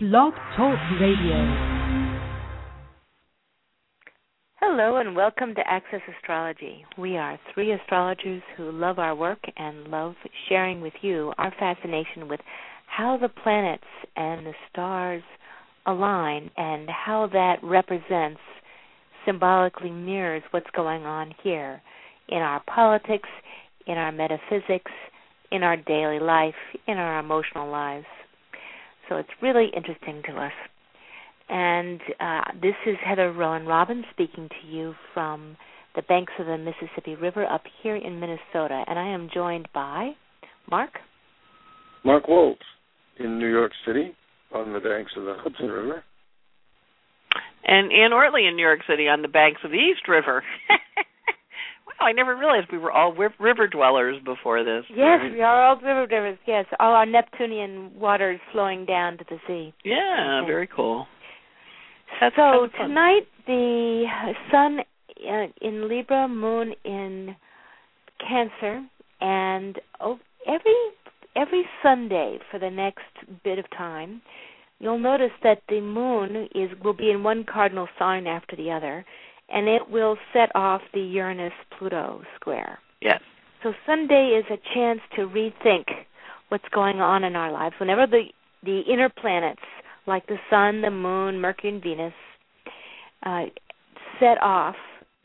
Blog Talk Radio. Hello and welcome to Access Astrology. We are three astrologers who love our work and love sharing with you our fascination with how the planets and the stars align and how that represents, symbolically mirrors what's going on here in our politics, in our metaphysics, in our daily life, in our emotional lives. So it's really interesting to us. And this is Heather Rowan Robbins speaking to you from the banks of the Mississippi River up here in Minnesota. And I am joined by Mark Wolf in New York City on the banks of the Hudson River. And Ann Ortley in New York City on the banks of the East River. Wow, I never realized we were all river dwellers before this. Yes, right? We are all river dwellers, yes. All our Neptunian waters flowing down to the sea. Yeah, okay. Very cool. So tonight the sun in Libra, moon in Cancer, and every Sunday for the next bit of time, you'll notice that the moon will be in one cardinal sign after the other, and it will set off the Uranus-Pluto square. Yes. So Sunday is a chance to rethink what's going on in our lives. Whenever the inner planets, like the sun, the moon, Mercury, and Venus, set off,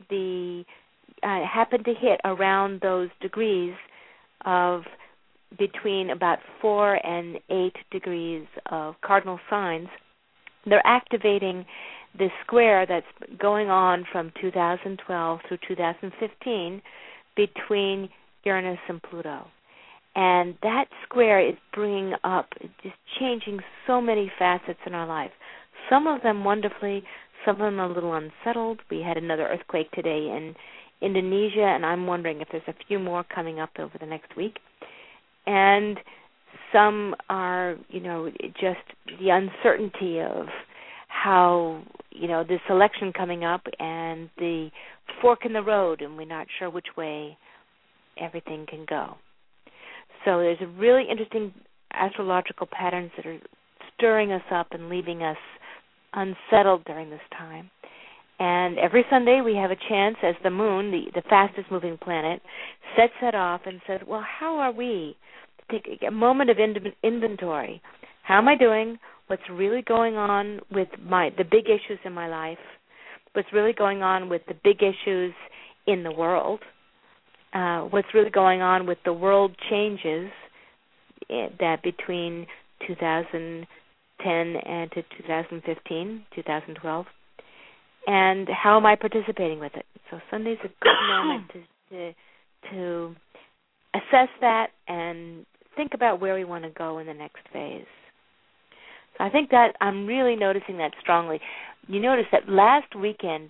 happen to hit around those degrees of between about 4 and 8 degrees of cardinal signs, they're activating the square that's going on from 2012 through 2015 between Uranus and Pluto. And that square is bringing up, just changing so many facets in our life. Some of them wonderfully, some of them a little unsettled. We had another earthquake today in Indonesia, and I'm wondering if there's a few more coming up over the next week. And some are, just the uncertainty of how, this election coming up and the fork in the road, and we're not sure which way everything can go. So there's really interesting astrological patterns that are stirring us up and leaving us unsettled during this time. And every Sunday we have a chance, as the moon, the fastest moving planet, sets that off and says, well, how are we? Take a moment of inventory. How am I doing? What's really going on with the big issues in my life? What's really going on with the big issues in the world? What's really going on with the world changes that between 2010 and to 2015, 2012, and how am I participating with it? So Sunday's a good moment to assess that and think about where we want to go in the next phase. So I think that I'm really noticing that strongly. You notice that last weekend,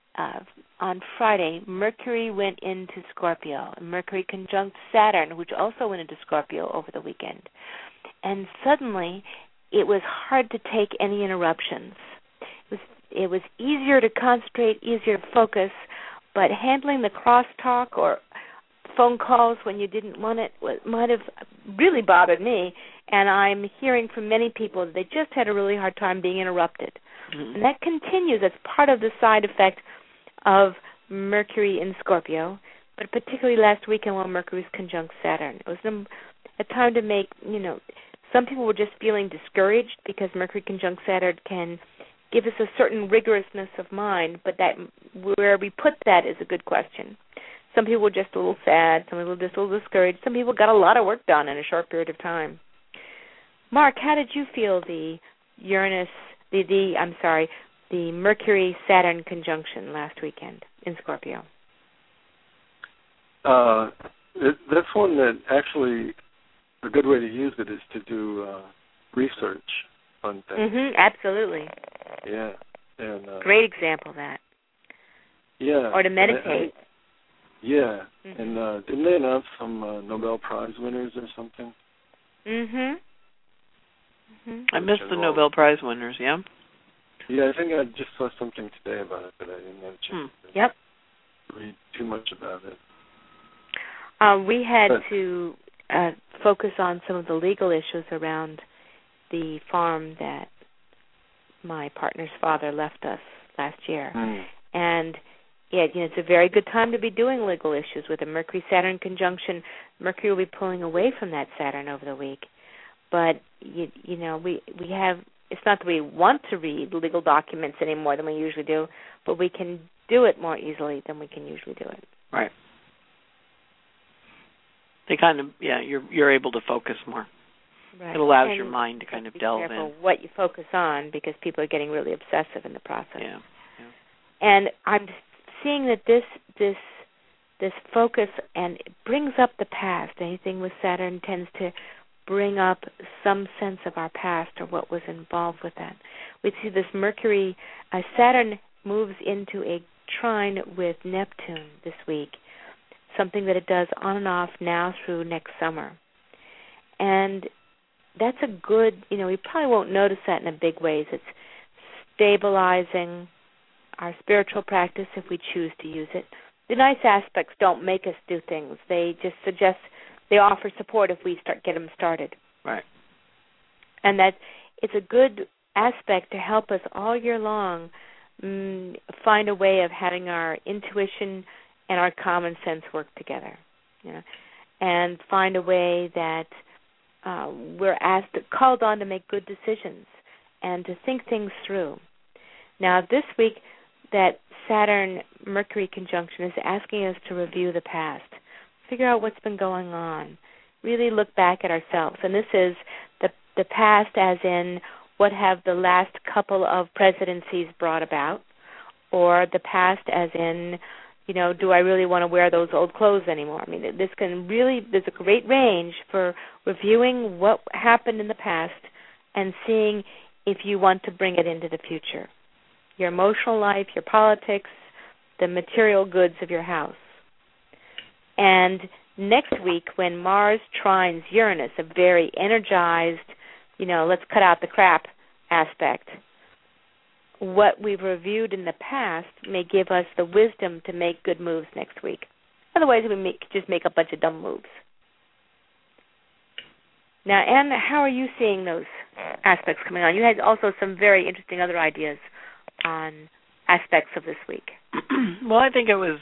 on Friday, Mercury went into Scorpio. Mercury conjunct Saturn, which also went into Scorpio over the weekend. And suddenly, it was hard to take any interruptions. It was easier to concentrate, easier to focus, but handling the crosstalk or phone calls when you didn't want it might have really bothered me. And I'm hearing from many people that they just had a really hard time being interrupted. Mm-hmm. And that continues. That's part of the side effect of Mercury in Scorpio, but particularly last weekend when Mercury was conjunct Saturn. It was a time to make, some people were just feeling discouraged because Mercury conjunct Saturn can give us a certain rigorousness of mind, but that where we put that is a good question. Some people were just a little sad, some people were just a little discouraged, some people got a lot of work done in a short period of time. Mark, how did you feel the Mercury-Saturn conjunction last weekend in Scorpio? That's one that actually, a good way to use it is to do research on things. Mm-hmm, absolutely. Yeah. And, great example of that. Yeah. Or to meditate. Yeah. Mm-hmm. And didn't they announce some Nobel Prize winners or something? Mm-hmm. I missed the Nobel Prize winners, yeah? Yeah, I think I just saw something today about it, but I didn't have a chance to read too much about it. We had to focus on some of the legal issues around the farm that my partner's father left us last year. And it's a very good time to be doing legal issues with a Mercury-Saturn conjunction. Mercury will be pulling away from that Saturn over the week. But, we have, it's not that we want to read legal documents any more than we usually do, but we can do it more easily than we can usually do it. Right. They kind of, you're able to focus more. Right. It allows your mind to kind of delve in. Be careful what you focus on, because people are getting really obsessive in the process. Yeah. And I'm seeing that this focus, and it brings up the past. Anything with Saturn tends to bring up some sense of our past or what was involved with that. We see this Mercury, Saturn moves into a trine with Neptune this week, something that it does on and off now through next summer. And that's a good, we probably won't notice that in a big ways. It's stabilizing our spiritual practice if we choose to use it. The nice aspects don't make us do things. They just suggest, they offer support if we get them started. Right. And that it's a good aspect to help us all year long find a way of having our intuition and our common sense work together, and find a way that we're called on to make good decisions and to think things through. Now, this week, that Saturn-Mercury conjunction is asking us to review the past, figure out what's been going on, really look back at ourselves. And this is the past as in what have the last couple of presidencies brought about, or the past as in, do I really want to wear those old clothes anymore? I mean, there's a great range for reviewing what happened in the past and seeing if you want to bring it into the future. Your emotional life, your politics, the material goods of your house. And next week, when Mars trines Uranus, a very energized, let's cut out the crap aspect, what we've reviewed in the past may give us the wisdom to make good moves next week. Otherwise, we just make a bunch of dumb moves. Now, Anne, how are you seeing those aspects coming on? You had also some very interesting other ideas on aspects of this week. Well, I think it was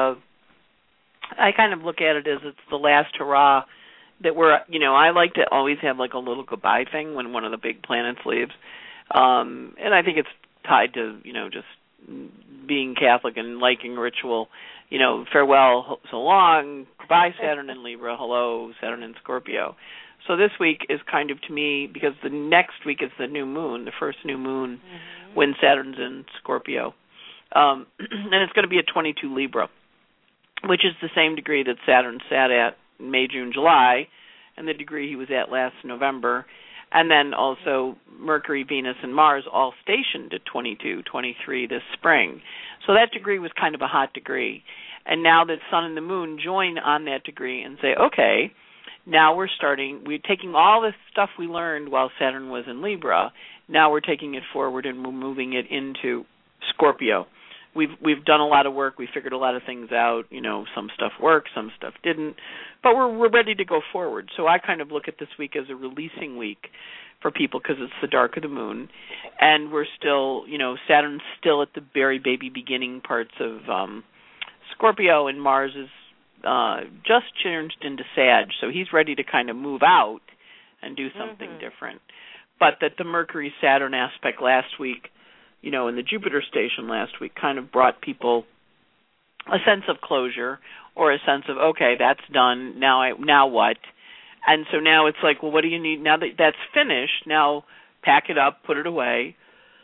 I kind of look at it as it's the last hurrah that we're, I like to always have like a little goodbye thing when one of the big planets leaves. And I think it's tied to, just being Catholic and liking ritual, farewell, so long, goodbye Saturn in Libra, hello Saturn in Scorpio. So this week is kind of, to me, because the next week is the new moon, the first new moon when Saturn's in Scorpio. And it's going to be at 22 Libra, which is the same degree that Saturn sat at May, June, July, and the degree he was at last November. And then also Mercury, Venus, and Mars all stationed at 22, 23 this spring. So that degree was kind of a hot degree. And now that Sun and the Moon join on that degree and say, okay, now we're taking all this stuff we learned while Saturn was in Libra, now we're taking it forward and we're moving it into Scorpio. We've done a lot of work. We figured a lot of things out. Some stuff worked, some stuff didn't, but we're ready to go forward. So I kind of look at this week as a releasing week for people because it's the dark of the moon, and we're still, Saturn's still at the very baby beginning parts of Scorpio, and Mars is just changed into Sag, so he's ready to kind of move out and do something different. But that the Mercury-Saturn aspect last week, and the Jupiter station last week kind of brought people a sense of closure or a sense of, okay, that's done, now what? And so now it's like, well, what do you need? Now that that's finished, now pack it up, put it away,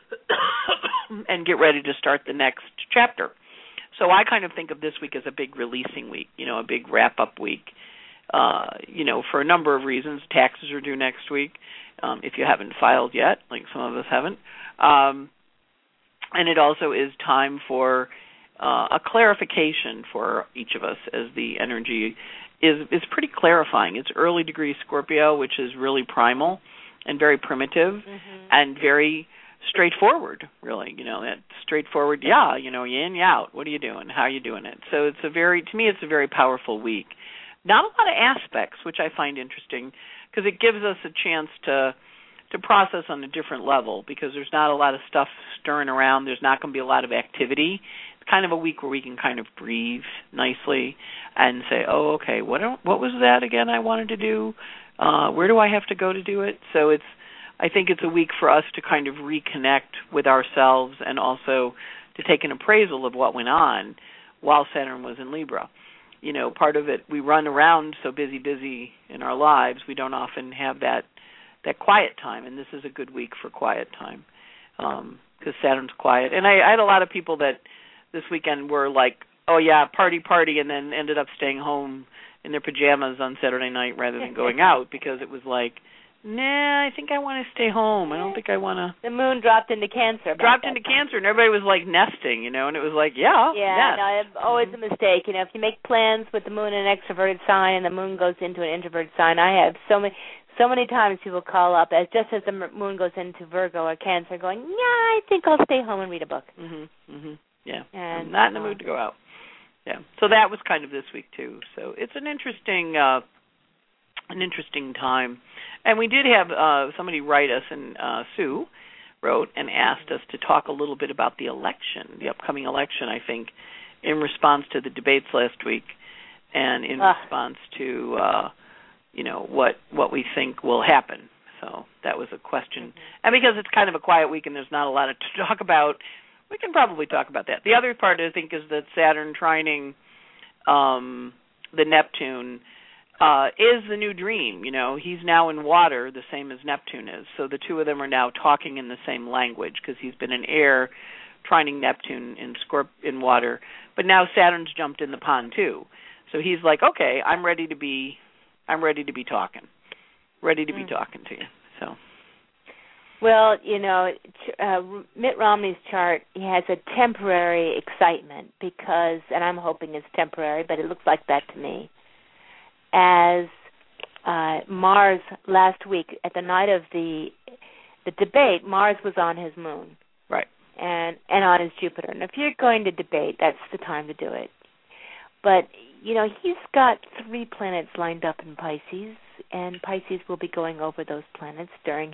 and get ready to start the next chapter. So I kind of think of this week as a big releasing week, a big wrap-up week, for a number of reasons. Taxes are due next week, if you haven't filed yet, like some of us haven't. And it also is time for a clarification for each of us, as the energy is pretty clarifying. It's early degree Scorpio, which is really primal and very primitive and very straightforward, really. That straightforward, you in, you out. What are you doing? How are you doing it? So to me, it's a very powerful week. Not a lot of aspects, which I find interesting, because it gives us a chance to process on a different level because there's not a lot of stuff stirring around. There's not going to be a lot of activity. It's kind of a week where we can kind of breathe nicely and say, oh, okay, what was that again I wanted to do? Where do I have to go to do it? So I think it's a week for us to kind of reconnect with ourselves and also to take an appraisal of what went on while Saturn was in Libra. You know, part of it, we run around so busy in our lives, we don't often have that quiet time, and this is a good week for quiet time because Saturn's quiet. And I had a lot of people that this weekend were like, oh, yeah, party, and then ended up staying home in their pajamas on Saturday night rather than going out because it was like, nah, I think I want to stay home. I don't think I want to. The moon dropped into Cancer. And everybody was like nesting, you know, and it was like, yeah. Yeah, no, it's always a mistake. You know, if you make plans with the moon in an extroverted sign and the moon goes into an introverted sign, I have so many times people call up just as the moon goes into Virgo or Cancer going, yeah, I think I'll stay home and read a book. Yeah, I'm not in the mood to go out. Yeah, so that was kind of this week too. So it's an interesting time. And we did have somebody write us, and Sue wrote and asked us to talk a little bit about the election, the upcoming election, I think, in response to the debates last week and in response to, what we think will happen. So that was a question. And because it's kind of a quiet week and there's not a lot to talk about, we can probably talk about that. The other part, I think, is that Saturn trining the Neptune is the new dream. You know, he's now in water, the same as Neptune is. So the two of them are now talking in the same language because he's been in air, trining Neptune in water. But now Saturn's jumped in the pond too. So he's like, okay, I'm ready to be talking, talking to you. So. Well, you know, Mitt Romney's chart, he has a temporary excitement because, and I'm hoping it's temporary, but it looks like that to me, as Mars last week, at the night of the debate, Mars was on his moon. Right. And on his Jupiter. And if you're going to debate, that's the time to do it. But, you know, he's got 3 planets lined up in Pisces, and Pisces will be going over those planets during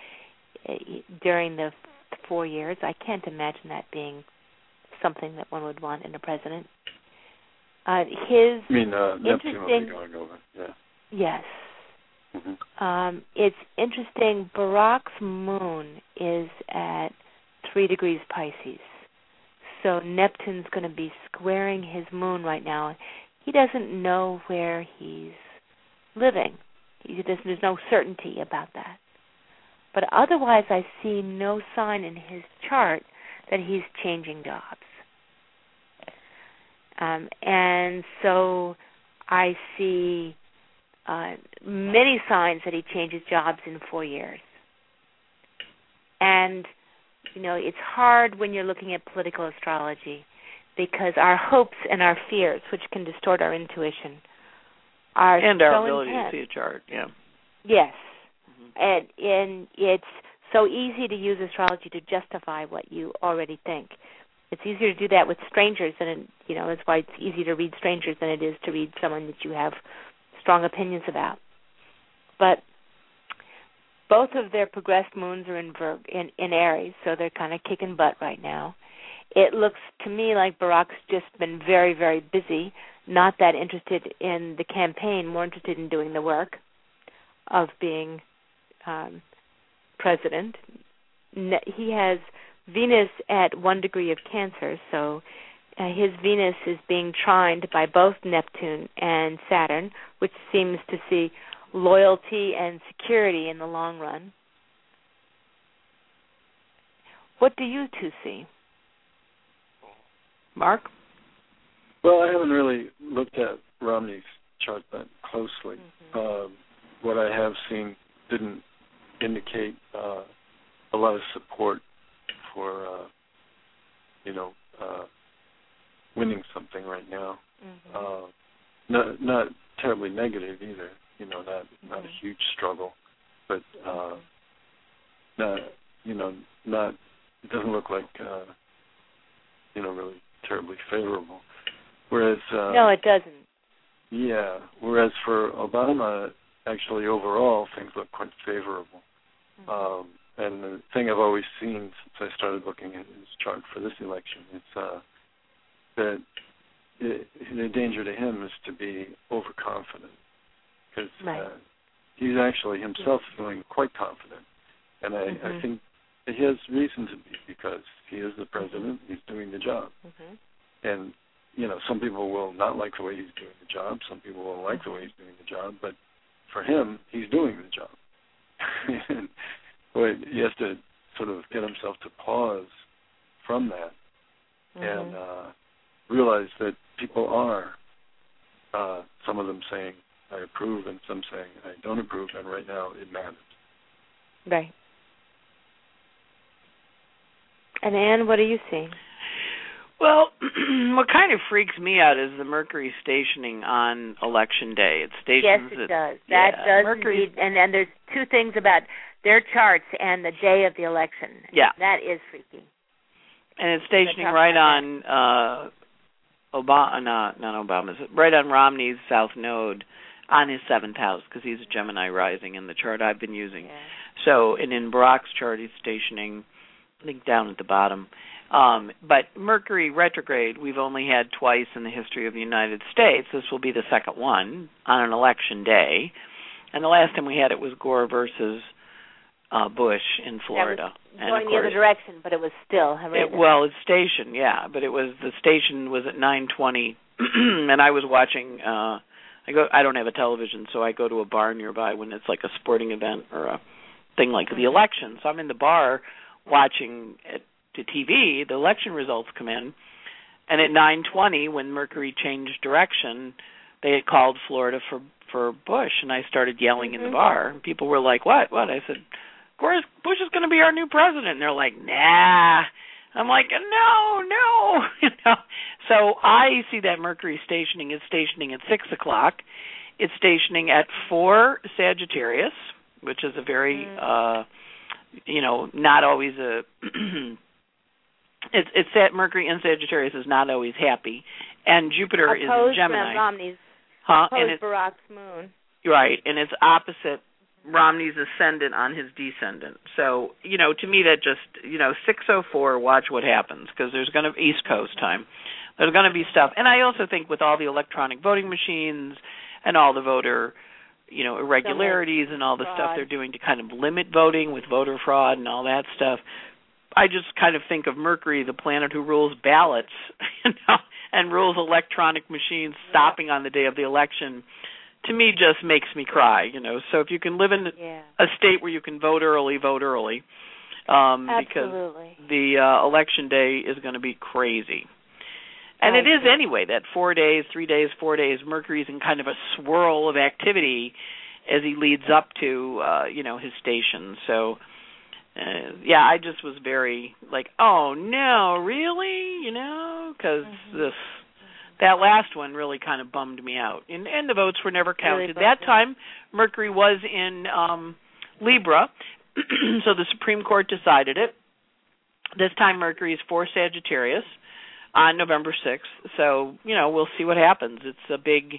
the 4 years. I can't imagine that being something that one would want in a president. Neptune will be going over, yeah. Yes. Mm-hmm. It's interesting, Barack's moon is at 3 degrees Pisces. So Neptune's going to be squaring his moon right now. He doesn't know where he's living. There's no certainty about that. But otherwise, I see no sign in his chart that he's changing jobs. And so I see many signs that he changes jobs in 4 years. And, you know, it's hard when you're looking at political astrology because our hopes and our fears, which can distort our intuition, are and our ability to see a chart, yeah. Yes. And it's so easy to use astrology to justify what you already think. It's easier to do that with strangers, and that's why it's easier to read strangers than it is to read someone that you have strong opinions about. But both of their progressed moons are in Aries, so they're kind of kicking butt right now. It looks to me like Barack's just been very, very busy, not that interested in the campaign, more interested in doing the work of being president. He has Venus at 1 degree of Cancer, so his Venus is being trined by both Neptune and Saturn, which seems to see loyalty and security in the long run. What do you two see? Mark? Well, I haven't really looked at Romney's chart that closely. Mm-hmm. What I have seen didn't indicate a lot of support for, winning something right now. Mm-hmm. Not terribly negative either. Not a huge struggle, but not. It doesn't look like really terribly favorable. Whereas no, it doesn't. Yeah. Whereas for Obama, actually overall things look quite favorable. And the thing I've always seen since I started looking at his chart for this election is that the danger to him is to be overconfident, because he's actually himself feeling quite confident. And I think that he has reason to be, because he is the president, he's doing the job. And, some people will not like the way he's doing the job, some people will like the way he's doing the job, but for him, he's doing the job. And he has to sort of get himself to pause from that and realize that people are, some of them saying, I approve, and some saying, I don't approve, and right now it matters. Right. And Anne, what are you seeing? Well, what kind of freaks me out is the Mercury stationing on Election Day. It stations. Yes, it does. That does Mercury, indeed. And there's two things about their charts and the day of the election. Yeah. That is freaky. And it's stationing right on right on Romney's South Node on his 7th house, because he's a Gemini rising in the chart I've been using. Yeah. So, and in Barack's chart, he's stationing, I think, down at the bottom. But Mercury retrograde, we've only had twice in the history of the United States. This will be the second one on an election day. And the last time we had it was Gore versus Bush in Florida. Going the other direction, but it was still it's station, yeah. But the station was at 9:20, and I was watching. I don't have a television, so I go to a bar nearby when it's like a sporting event or a thing like the election. So I'm in the bar watching the TV. The election results come in, and at 9:20, when Mercury changed direction, they had called Florida for Bush, and I started yelling in the bar. And people were like, "What?" I said, "Bush is going to be our new president." And they're like, "Nah." I'm like, no. So I see that Mercury stationing is stationing at 6 o'clock. It's stationing at 4 Sagittarius, which is a very, not always a. It's that Mercury in Sagittarius is not always happy, and Jupiter is in Gemini. Romney's and Barack's moon. Right, and it's opposite Romney's ascendant on his descendant. So, to me that just, 6:04, watch what happens, because there's going to be East Coast time. There's going to be stuff. And I also think with all the electronic voting machines and all the voter, irregularities and all the stuff they're doing to kind of limit voting with voter fraud and all that stuff, I just kind of think of Mercury, the planet who rules ballots, and rules electronic machines stopping on the day of the election. To me, just makes me cry, So if you can live in a state where you can vote early, because the election day is going to be crazy. And it is anyway, that 4 days, 3 days, 4 days, Mercury's in kind of a swirl of activity as he leads up to, his station. So, I just was very like, oh, no, really? Because that last one really kind of bummed me out. And the votes were never counted. That time, Mercury was in Libra, so the Supreme Court decided it. This time, Mercury is 4 Sagittarius on November 6th. So, we'll see what happens. It's a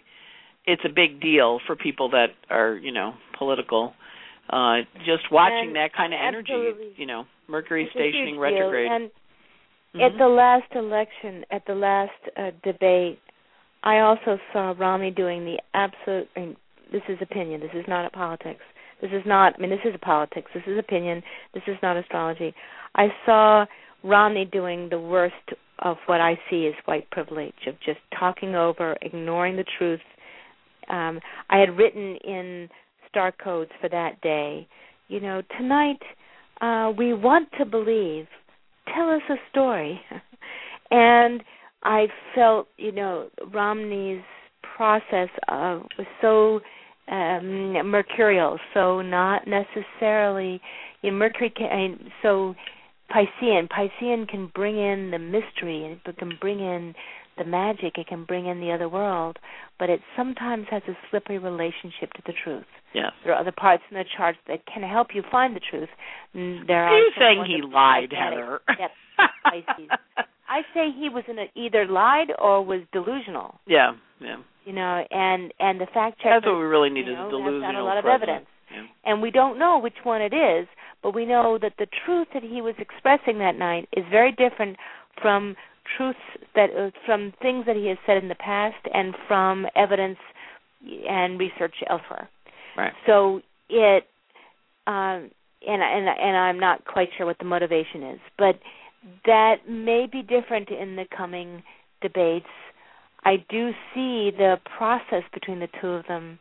big deal for people that are, political. Just watching that kind of energy, Mercury stationing retrograde. And at the last election, at the last debate, I also saw Romney doing the absolute, this is opinion, this is not a politics. This is a politics, this is opinion, this is not astrology. I saw Romney doing the worst of what I see as white privilege, of just talking over, ignoring the truth. I had written in star codes for that day, tonight we want to believe. Tell us a story. And I felt, Romney's process was so mercurial, so not necessarily, Mercury so Piscean. Piscean can bring in the mystery, and it can bring in the magic, it can bring in the other world, but it sometimes has a slippery relationship to the truth. Yes. There are other parts in the chart that can help you find the truth. Are you saying he lied, Heather? Yes, I say he was either lied or was delusional. Yeah. And the fact check. That's what we really need is delusional. A lot of evidence, and we don't know which one it is. but we know that the truth that he was expressing that night is very different from from things that he has said in the past and from evidence and research elsewhere. Right. So it, and I'm not quite sure what the motivation is, but that may be different in the coming debates. I do see the process between the two of them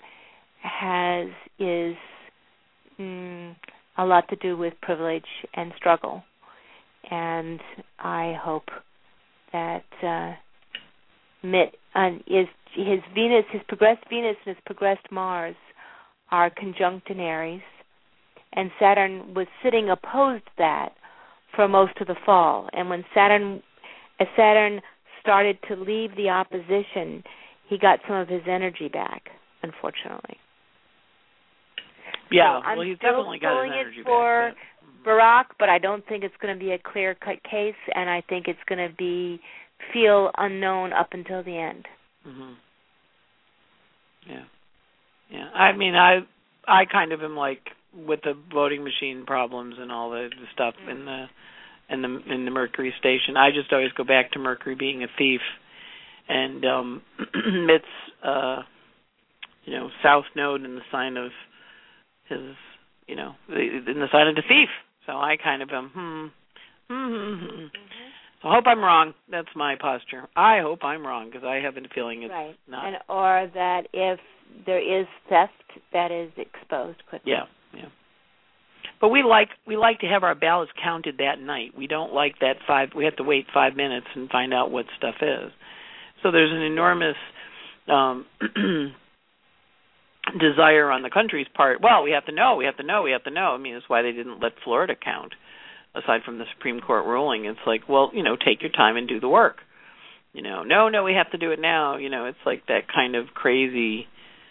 is a lot to do with privilege and struggle, and I hope that Mitt his progressed Venus and his progressed Mars are conjunct in Aries, and Saturn was sitting opposed that for most of the fall. And when Saturn started to leave the opposition, he got some of his energy back, unfortunately. Yeah, so well, he's definitely got his energy for back. Barack, but I don't think it's going to be a clear-cut case, and I think it's going to feel unknown up until the end. Mm-hmm. Yeah. I mean, I kind of am like with the voting machine problems and all the stuff in the Mercury station. I just always go back to Mercury being a thief, and Mitt's South Node in the sign of his in the sign of the thief. So I kind of am So I hope I'm wrong. That's my posture. I hope I'm wrong because I have a feeling it's right. not. Or that if there is theft, that is exposed quickly. Yeah. But we like to have our ballots counted that night. We don't like that we have to wait 5 minutes and find out what stuff is. So there's an enormous desire on the country's part. Well, we have to know. I mean, that's why they didn't let Florida count. Aside from the Supreme Court ruling, it's like, well, take your time and do the work. No, we have to do it now. It's like that kind of crazy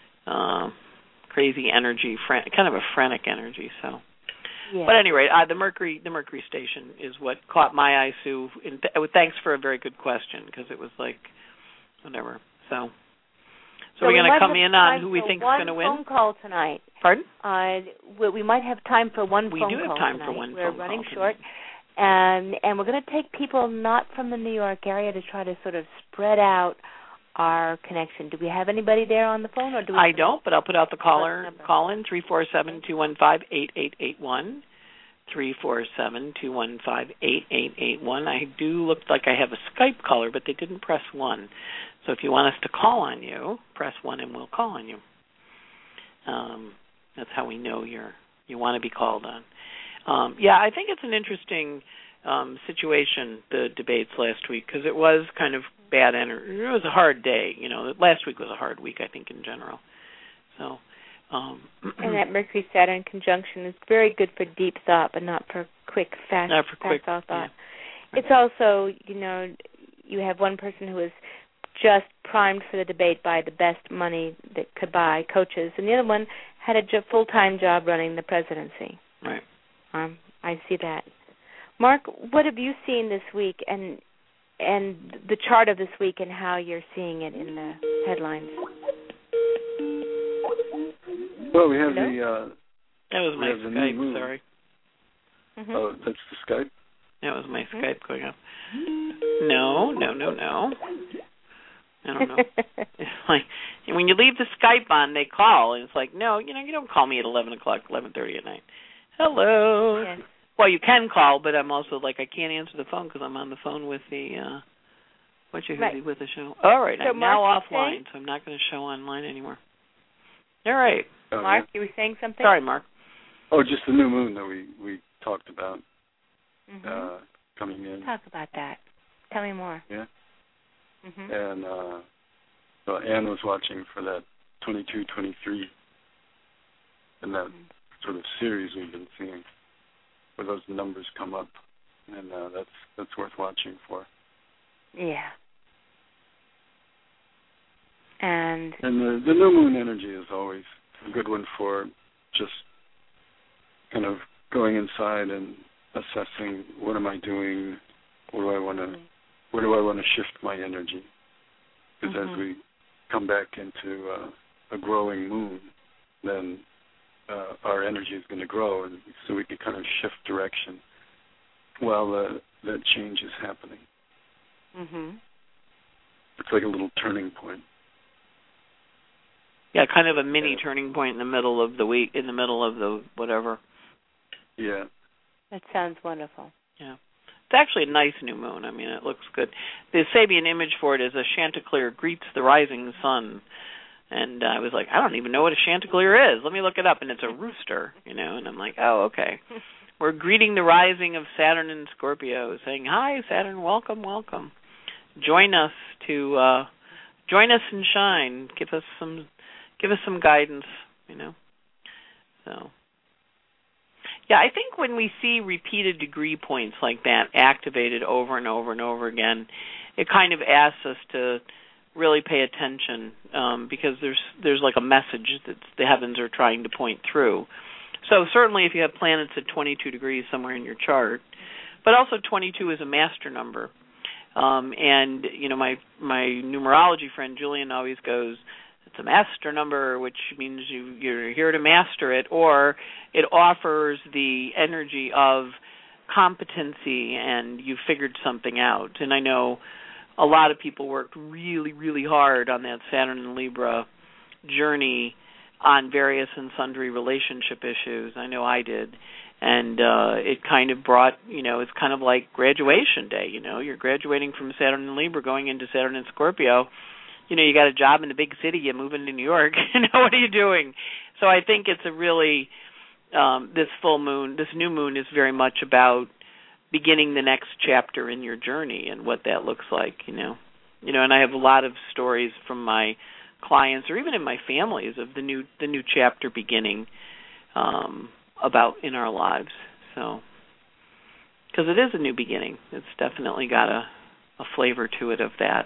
energy, kind of a frantic energy. So, yeah. But anyway, the Mercury station is what caught my eye, Sue. Thanks for a very good question because it was like, whatever. So we're going to come in on who we think is going to win. Phone call tonight. Pardon? We might have time for one phone call. We do have time tonight. for one We're phone running call short. And we're going to take people not from the New York area to try to sort of spread out our connection. Do we have anybody there on the phone? Or do we? I don't, but I'll put out the call-in, 347-215-8881, 347-215-8881. I do look like I have a Skype caller, but they didn't press 1. So if you want us to call on you, press 1 and we'll call on you. That's how we know you want to be called on. I think it's an interesting situation, the debates last week, because it was kind of bad energy. It was a hard day. Last week was a hard week, I think, in general. So, and that Mercury-Saturn conjunction is very good for deep thought, but not for fast thought. Yeah. It's also, you have one person who is just primed for the debate by the best money that could buy, coaches, and the other one had a full-time job running the presidency. Right. I see that. Mark, what have you seen this week, and the chart of this week, and how you're seeing it in the headlines? Well, we have that was my Skype. Sorry. Mm-hmm. Oh, that's the Skype. That was my Skype going up. No. I don't know. It's like when you leave the Skype on, they call, and it's like, no, you don't call me at 11 o'clock, 11:30 at night. Hello. Yes. Well, you can call, but I'm also like, I can't answer the phone because I'm on the phone with the with the show. All right, so I'm now offline, so I'm not going to show online anymore. All right. Oh, Mark, you were saying something? Sorry, Mark. Oh, just the new moon that we talked about coming in. Talk about that. Tell me more. Yeah. Mm-hmm. And so Anne was watching for that 22-23 and that sort of series we've been seeing where those numbers come up, and that's worth watching for. Yeah. And the new moon energy is always a good one for just kind of going inside and assessing what am I doing, where do I want to shift my energy? Because as we come back into a growing moon, then our energy is going to grow, and so we can kind of shift direction while that change is happening. Mm-hmm. It's like a little turning point. Yeah, kind of a mini turning point in the middle of the week, in the middle of the whatever. Yeah. That sounds wonderful. Yeah. It's actually a nice new moon. I mean, it looks good. The Sabian image for it is a chanticleer greets the rising sun. And I was like, I don't even know what a chanticleer is. Let me look it up. And it's a rooster, and I'm like, oh, okay. We're greeting the rising of Saturn in Scorpio, saying, hi, Saturn, welcome, welcome. Join us and shine. Give us some guidance, So, yeah, I think when we see repeated degree points like that activated over and over and over again, it kind of asks us to really pay attention because there's like a message that the heavens are trying to point through. So certainly if you have planets at 22 degrees somewhere in your chart, but also 22 is a master number. And, my numerology friend Julian always goes, it's a master number, which means you're here to master it, or it offers the energy of competency and you figured something out. And I know a lot of people worked really, really hard on that Saturn and Libra journey on various and sundry relationship issues. I know I did. And it kind of brought, it's kind of like graduation day, You're graduating from Saturn and Libra going into Saturn and Scorpio. You got a job in the big city, you move into New York, what are you doing? So I think it's a really, this full moon, this new moon is very much about beginning the next chapter in your journey and what that looks like, And I have a lot of stories from my clients or even in my families of the new chapter beginning about in our lives. So, because it is a new beginning. It's definitely got a flavor to it of that.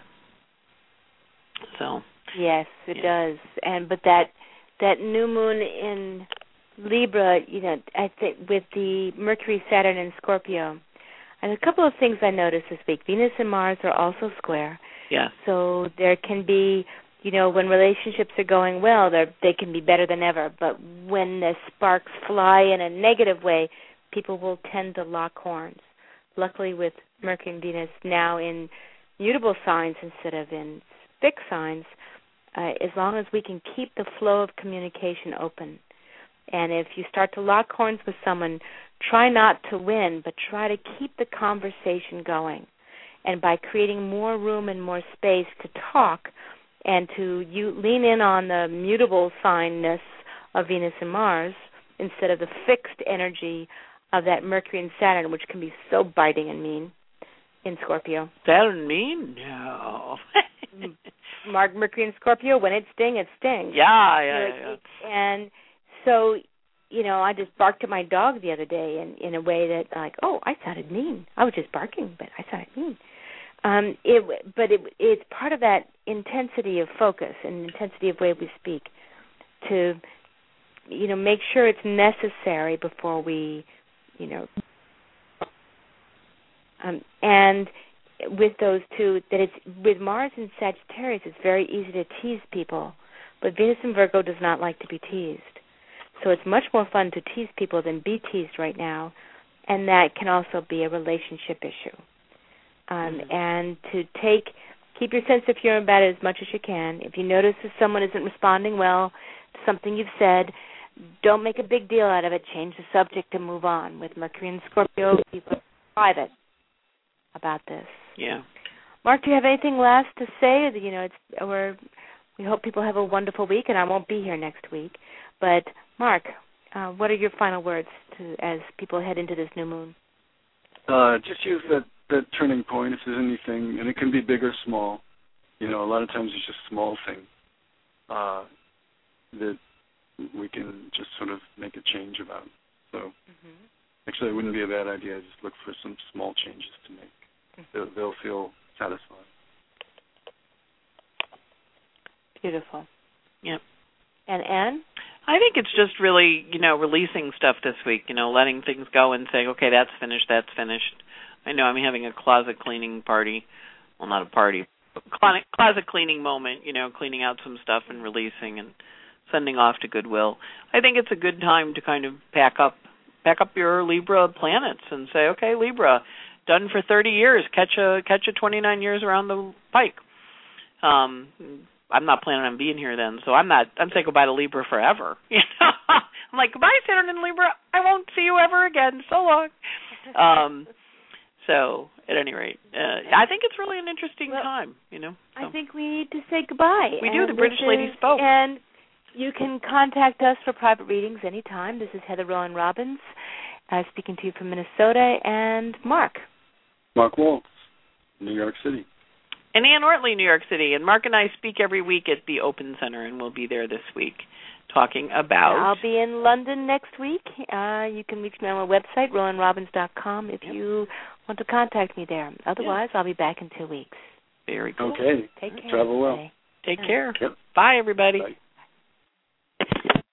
So yes, it does. But that new moon in Libra, I think with the Mercury, Saturn, and Scorpio, and a couple of things I noticed this week. Venus and Mars are also square. Yeah. So there can be, when relationships are going well, they can be better than ever. But when the sparks fly in a negative way, people will tend to lock horns. Luckily, with Mercury and Venus now in mutable signs instead of in fixed signs, as long as we can keep the flow of communication open. And if you start to lock horns with someone, try not to win, but try to keep the conversation going. And by creating more room and more space to talk and to lean in on the mutable signness of Venus and Mars instead of the fixed energy of that Mercury and Saturn, which can be so biting and mean in Scorpio. Saturn mean? No. Mercury and Scorpio, when it stings, it stings. Yeah. And so, I just barked at my dog the other day in a way that, like, oh, I sounded mean. I was just barking, but I sounded mean. It's part of that intensity of focus and intensity of way we speak to, make sure it's necessary before we, and with those two, that it's with Mars and Sagittarius, it's very easy to tease people, but Venus and Virgo does not like to be teased. So it's much more fun to tease people than be teased right now, and that can also be a relationship issue. And to keep your sense of humor about it as much as you can. If you notice that someone isn't responding well to something you've said, don't make a big deal out of it. Change the subject and move on. With Mercury and Scorpio, people are private about this. Yeah. Mark, do you have anything last to say? We hope people have a wonderful week, and I won't be here next week. But Mark, what are your final words as people head into this new moon? Just use that turning point if there's anything, and it can be big or small. A lot of times it's just small things that we can just sort of make a change about. So actually it wouldn't be a bad idea. Just look for some small changes to make. They'll feel satisfied. Beautiful. Yep. And Anne? I think it's just really, releasing stuff this week, letting things go and saying, okay, that's finished. I know I'm having a closet cleaning party. Well, not a party, but closet cleaning moment, cleaning out some stuff and releasing and sending off to Goodwill, I think it's a good time to kind of pack up your Libra planets and say, okay, Libra, done for 30 years, catch a 29 years around the pike. I'm not planning on being here then, so I'm saying goodbye to Libra forever. You know, I'm like, goodbye, Saturn and Libra. I won't see you ever again. So long. So at any rate, I think it's really an interesting time. You know, so. I think we need to say goodbye. We do. The British lady spoke. And you can contact us for private readings anytime. This is Heather Rowan Robbins, speaking to you from Minnesota, and Mark Waltz, New York City. And Ann Ortley, New York City. And Mark and I speak every week at the Open Center, and we'll be there this week talking about... I'll be in London next week. You can reach me on my website, rowanrobbins.com, if you want to contact me there. Otherwise, I'll be back in 2 weeks. Very cool. Okay. Take care. Travel well. Take care. Yep. Bye, everybody. Bye.